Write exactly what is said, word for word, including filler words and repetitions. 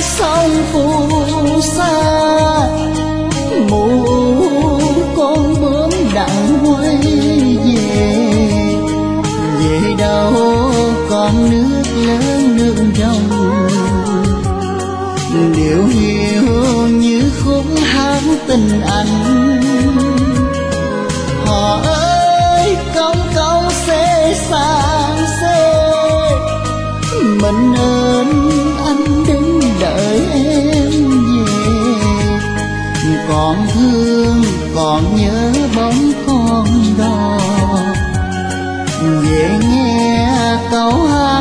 sông phù sa, mù con bướm đặng quay về. Về đâu con nước lớn nước rồng, điệu hiu như khúc hát tình anh. Họ ơi công công xê sang xê, mình ơn anh đứng đợi em về. Còn thương còn nhớ bóng con đò, về nghe câu hát